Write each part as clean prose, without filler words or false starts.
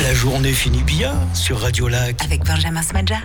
La journée finit bien sur Radio Lac. Avec Benjamin Smadja.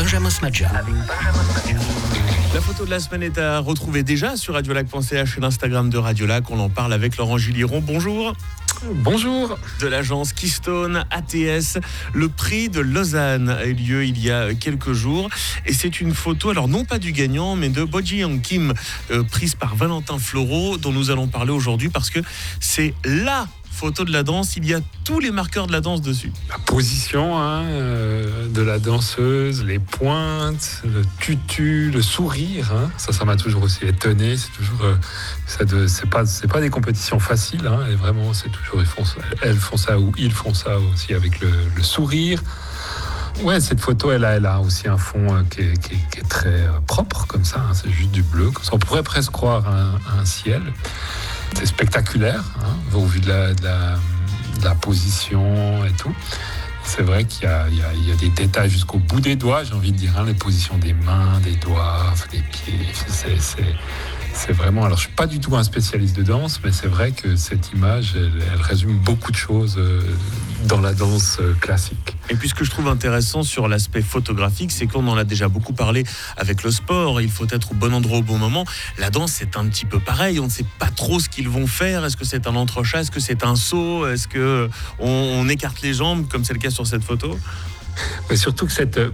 La photo de la semaine est à retrouver déjà sur radiolac.ch et l'Instagram de Radio Lac. On en parle avec Laurent Gilliron. Bonjour. Bonjour. De l'agence Keystone ATS. Le prix de Lausanne a eu lieu il y a quelques jours. Et c'est une photo, alors non pas du gagnant, mais de Bo Ji-Young Kim, prise par Valentin Floreau, dont nous allons parler aujourd'hui parce que c'est la photo de la danse. Il y a tous les marqueurs de la danse dessus. La position de la danseuse, les pointes, le tutu, le sourire. Ça m'a toujours aussi étonné. C'est toujours, c'est pas des compétitions faciles. Et vraiment, c'est toujours elles font ça ou ils font ça aussi avec le sourire. Ouais, cette photo, elle a aussi un fond qui est très propre comme ça. C'est juste du bleu. Comme ça, on pourrait presque croire à un ciel. C'est spectaculaire, au vu de la position et tout. C'est vrai qu'il y a des détails jusqu'au bout des doigts, j'ai envie de dire, les positions des mains, des doigts, des pieds. C'est vraiment... Alors, je ne suis pas du tout un spécialiste de danse, mais c'est vrai que cette image, elle résume beaucoup de choses dans la danse classique. Et puis, ce que je trouve intéressant sur l'aspect photographique, c'est qu'on en a déjà beaucoup parlé avec le sport. Il faut être au bon endroit au bon moment. La danse, c'est un petit peu pareil. On ne sait pas trop ce qu'ils vont faire. Est-ce que c'est un entrechat? Est-ce que c'est un saut? Est-ce qu'on écarte les jambes, comme c'est le cas sur cette photo? Mais surtout que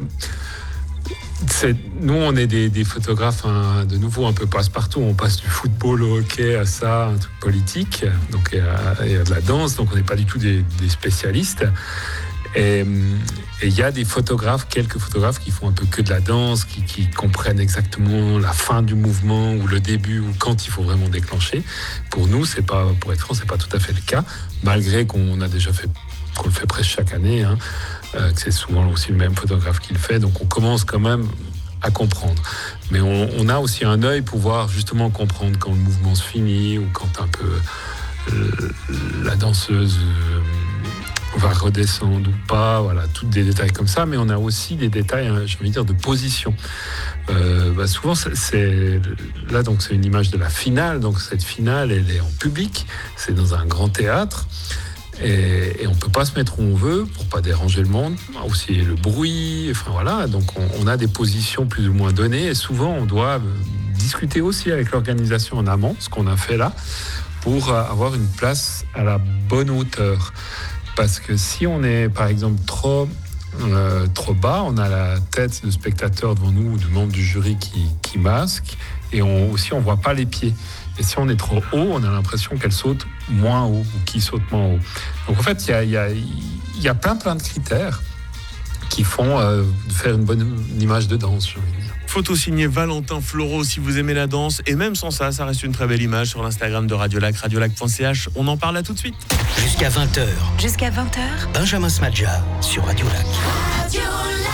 nous, on est des photographes, de nouveau, un peu passe-partout. On passe du football au hockey à ça, un truc politique. Donc, il y a de la danse, donc on n'est pas du tout des spécialistes. Et il y a quelques photographes qui font un peu que de la danse, qui comprennent exactement la fin du mouvement ou le début ou quand il faut vraiment déclencher. Pour nous, pour être franc, c'est pas tout à fait le cas, malgré qu'on le fait presque chaque année. Que c'est souvent aussi le même photographe qui le fait, donc on commence quand même à comprendre. Mais on a aussi un œil pour voir justement comprendre quand le mouvement se finit ou quand un peu la danseuse va redescendre ou pas, voilà, tous des détails comme ça. Mais on a aussi des détails, j'ai envie de dire, de position. Souvent, là, donc c'est une image de la finale. Donc cette finale, elle est en public, c'est dans un grand théâtre. Et on ne peut pas se mettre où on veut pour ne pas déranger le monde. Aussi le bruit, enfin voilà. Donc on a des positions plus ou moins données. Et souvent, on doit discuter aussi avec l'organisation en amont, ce qu'on a fait là, pour avoir une place à la bonne hauteur. Parce que si on est, par exemple, trop bas, on a la tête de spectateur devant nous ou de membre du jury qui masque. Et on ne voit pas les pieds. Et si on est trop haut, on a l'impression qu'elle saute moins haut ou qu'il saute moins haut. Donc en fait, il y a plein de critères qui font faire une bonne image de danse, j'ai envie de dire. Photo signée Valentin Floreau, si vous aimez la danse. Et même sans ça reste une très belle image sur l'Instagram de Radio Lac, radiolac.ch. On en parle là tout de suite. Jusqu'à 20h. Jusqu'à 20h. Benjamin Smadja sur Radio Lac. Radio Lac.